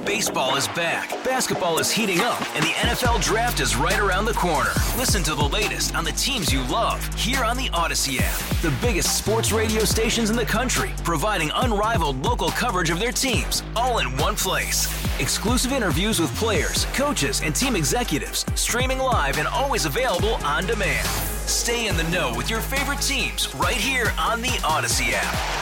Baseball is back, basketball is heating up, and the NFL Draft is right around the corner. Listen to the latest on the teams you love here on the Odyssey app. The biggest sports radio stations in the country, providing unrivaled local coverage of their teams, all in one place. Exclusive interviews with players, coaches, and team executives, streaming live and always available on demand. Stay in the know with your favorite teams right here on the Odyssey app.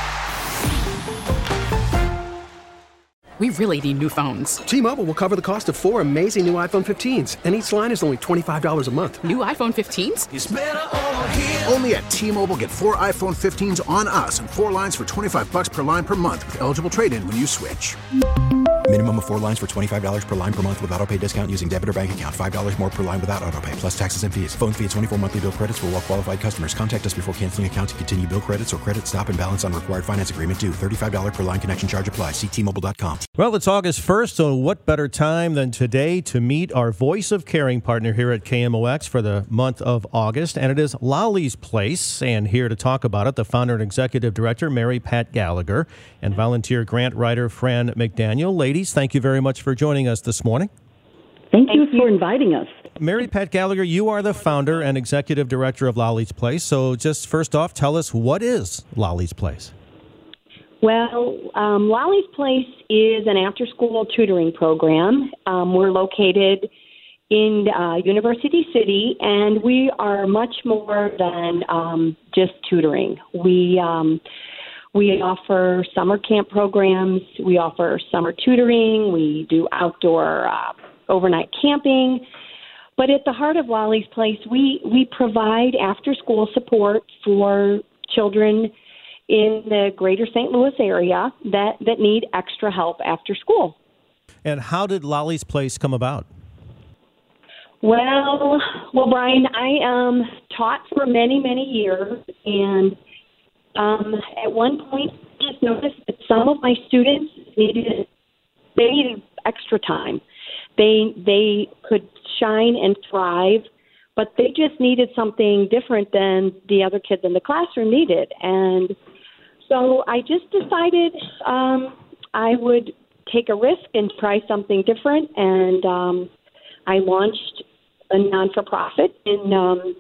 We really need new phones. T-Mobile will cover the cost of 4 amazing new iPhone 15s, and each line is only $25 a month. New iPhone 15s? It's better over here. Only at T-Mobile, get 4 iPhone 15s on us and 4 lines for $25 per line per month with eligible trade-in when you switch. Minimum of 4 lines for $25 per line per month with autopay discount using debit or bank account. $5 more per line without autopay, plus taxes and fees. Phone fee at 24 monthly bill credits for well-qualified customers. Contact us before canceling account to continue bill credits or credit stop and balance on required finance agreement due. $35 per line connection charge applies. See T-Mobile.com. Well, it's August 1st, so what better time than today to meet our Voice of Caring partner here at KMOX for the month of August, and it is Lolly's Place. And here to talk about it, the founder and executive director, Mary Pat Gallagher, and volunteer grant writer, Fran McDaniel. Ladies, thank you very much for joining us this morning. Thank you for inviting us. Mary Pat Gallagher, you are the founder and executive director of Lolly's Place. So just first off, tell us, what is Lolly's Place? Well, Lolly's Place is an after-school tutoring program. We're located in University City, and we are much more than just tutoring. We offer summer camp programs. We offer summer tutoring. We do outdoor overnight camping. But at the heart of Lolly's Place, we provide after-school support for children in the greater St. Louis area that need extra help after school. And how did Lolly's Place come about? Well, Brian, I taught for many, many years, and at one point I just noticed that some of my students needed extra time. They could shine and thrive, but they just needed something different than the other kids in the classroom needed. And so I just decided I would take a risk and try something different, and I launched a non-for-profit in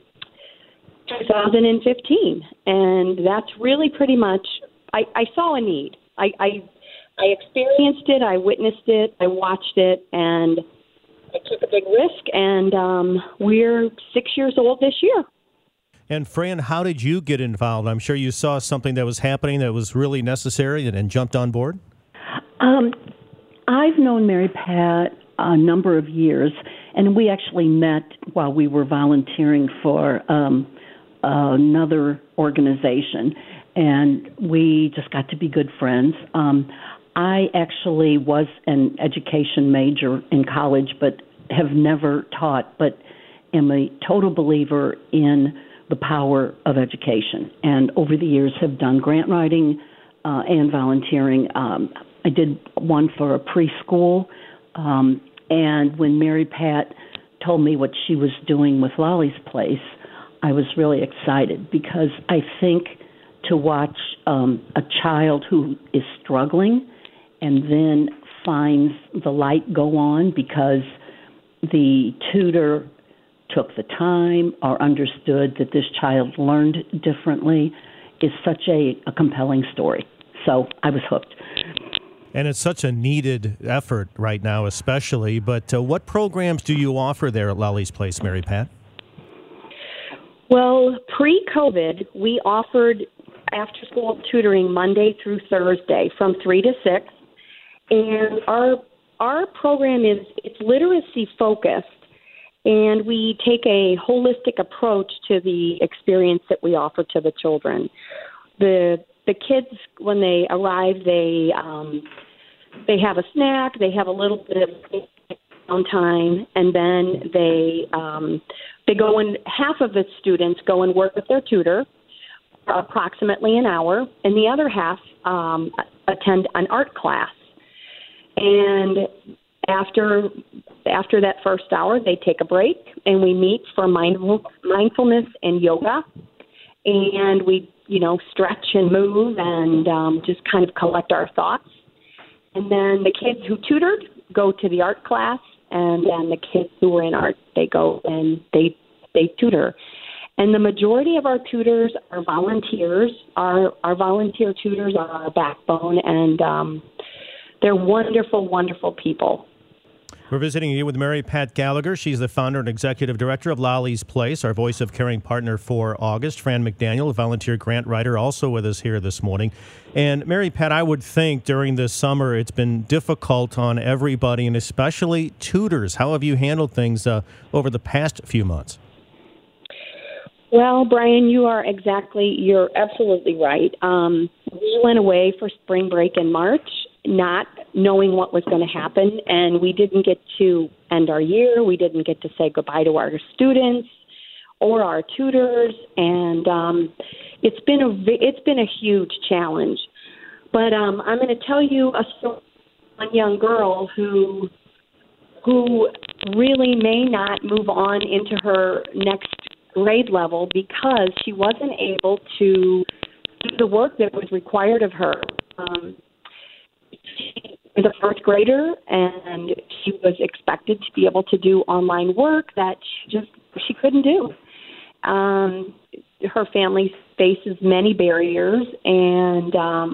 2015, and that's really pretty much, I saw a need. I experienced it, I witnessed it, I watched it, and I took a big risk, and we're 6 years old this year. And Fran, how did you get involved? I'm sure you saw something that was happening that was really necessary and jumped on board. I've known Mary Pat a number of years, and we actually met while we were volunteering for another organization, and we just got to be good friends. I actually was an education major in college, but have never taught, but am a total believer in the power of education, and over the years have done grant writing and volunteering. I did one for a preschool, and when Mary Pat told me what she was doing with Lolly's Place, I was really excited, because I think to watch a child who is struggling and then finds the light go on because the tutor took the time or understood that this child learned differently is such a compelling story. So I was hooked. And it's such a needed effort right now, especially. But what programs do you offer there at Lolly's Place, Mary Pat? Well, pre-COVID, we offered after-school tutoring Monday through Thursday from 3 to 6. And our program it's literacy-focused, and we take a holistic approach to the experience that we offer to the children. The kids, when they arrive, they have a snack, they have a little bit of downtime, and then they go and half of the students go and work with their tutor for approximately an hour, and the other half attend an art class. And after that first hour, they take a break, and we meet for mindfulness and yoga, and we stretch and move and just kind of collect our thoughts. And then the kids who tutored go to the art class, and then the kids who were in art, they go and they tutor. And the majority of our tutors are volunteers. Our volunteer tutors are our backbone, and they're wonderful, wonderful people. We're visiting you with Mary Pat Gallagher. She's the founder and executive director of Lolly's Place, our voice of caring partner for August. Fran McDaniel, a volunteer grant writer, also with us here this morning. And Mary Pat, I would think during this summer it's been difficult on everybody, and especially tutors. How have you handled things over the past few months? Well, Brian, you're absolutely right. We went away for spring break in March, not knowing what was going to happen, and we didn't get to end our year. We didn't get to say goodbye to our students or our tutors, and it's been a huge challenge. But I'm going to tell you a story of one young girl who really may not move on into her next grade level because she wasn't able to do the work that was required of her. She was a first grader, and she was expected to be able to do online work that she couldn't do. Her family faces many barriers, and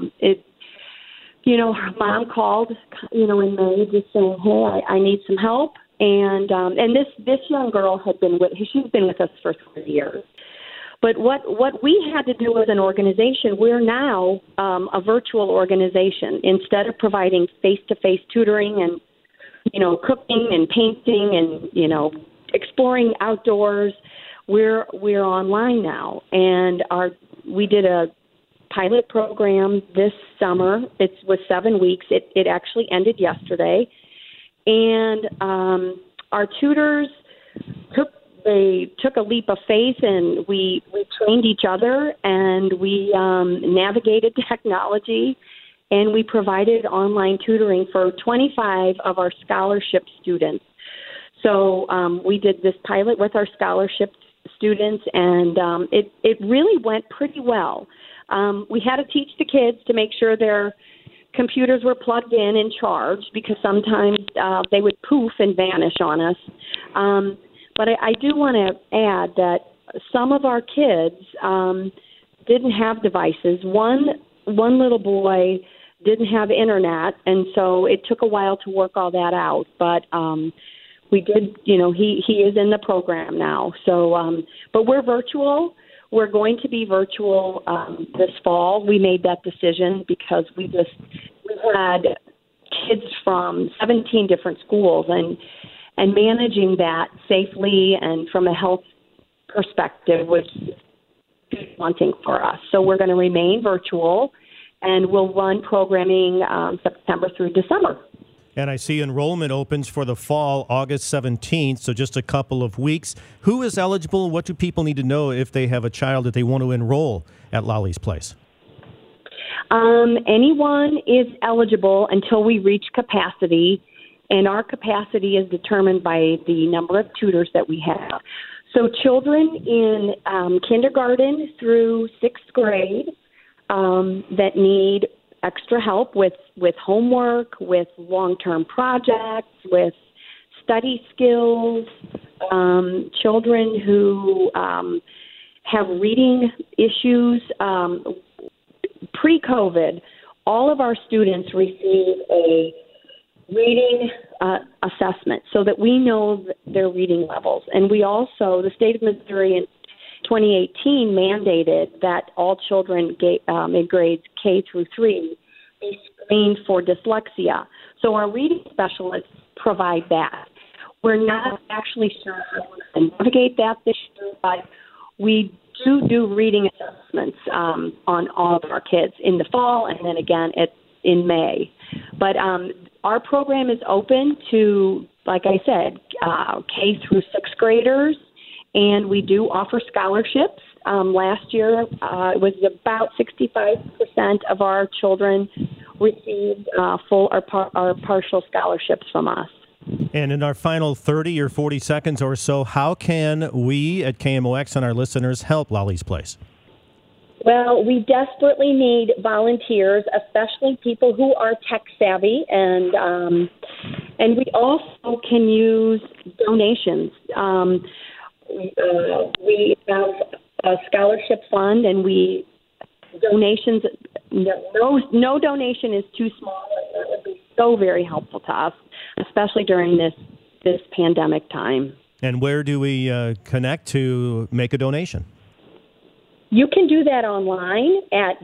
her mom called, in May, just saying, "Hey, I need some help." And this young girl she's been with us for 3 years. But what we had to do as an organization, we're now a virtual organization. Instead of providing face-to-face tutoring and, cooking and painting and, exploring outdoors, we're online now. And we did a pilot program this summer. It was 7 weeks. It actually ended yesterday. And our tutors took a leap of faith, and we trained each other, and we navigated technology, and we provided online tutoring for 25 of our scholarship students. So we did this pilot with our scholarship students, and it really went pretty well. We had to teach the kids to make sure their computers were plugged in and charged, because sometimes they would poof and vanish on us. But I do want to add that some of our kids didn't have devices. One little boy didn't have internet, and so it took a while to work all that out. But we did, he is in the program now. So, but we're virtual. We're going to be virtual this fall. We made that decision because we had kids from 17 different schools, and managing that safely and from a health perspective was wanting for us. So we're going to remain virtual, and we'll run programming September through December. And I see enrollment opens for the fall, August 17th, so just a couple of weeks. Who is eligible? What do people need to know if they have a child that they want to enroll at Lolly's Place? Anyone is eligible until we reach capacity, and our capacity is determined by the number of tutors that we have. So children in kindergarten through 6th grade that need extra help with homework, with long-term projects, with study skills, children who have reading issues. Pre-COVID, all of our students receive a reading assessment so that we know their reading levels. And we also, the state of Missouri in 2018 mandated that all children in grades K through 3 be screened for dyslexia. So our reading specialists provide that. We're not actually sure how we're going to navigate that this year, but we do reading assessments on all of our kids in the fall and then again in May. But our program is open to, like I said, K through 6th graders, and we do offer scholarships. Last year, it was about 65% of our children received full or partial scholarships from us. And in our final 30 or 40 seconds or so, how can we at KMOX and our listeners help Lolly's Place? Well, we desperately need volunteers, especially people who are tech savvy, and we also can use donations. We have a scholarship fund, and donations. No donation is too small. That would be so very helpful to us, especially during this pandemic time. And where do we connect to make a donation? You can do that online at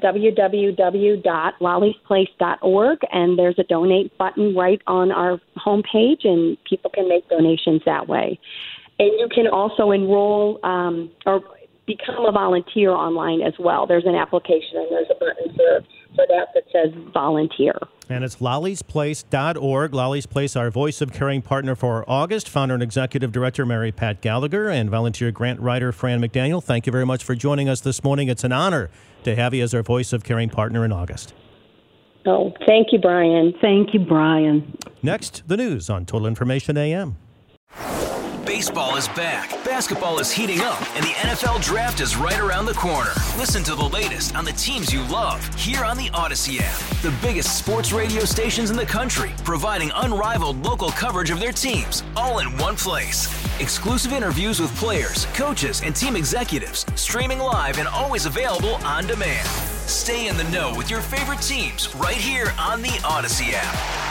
www.lolliesplace.org, and there's a donate button right on our homepage, and people can make donations that way. And you can also enroll or become a volunteer online as well. There's an application, and there's a button for that says volunteer. And it's lolliesplace.org. Lollies Place, our voice of caring partner for August. Founder and Executive Director Mary Pat Gallagher and volunteer grant writer Fran McDaniel. Thank you very much for joining us this morning. It's an honor to have you as our voice of caring partner in August. Oh, thank you, Brian. Thank you, Brian. Next, the news on Total Information AM. Baseball is back, basketball is heating up, and the NFL Draft is right around the corner. Listen to the latest on the teams you love here on the Odyssey app. The biggest sports radio stations in the country, providing unrivaled local coverage of their teams, all in one place. Exclusive interviews with players, coaches, and team executives, streaming live and always available on demand. Stay in the know with your favorite teams right here on the Odyssey app.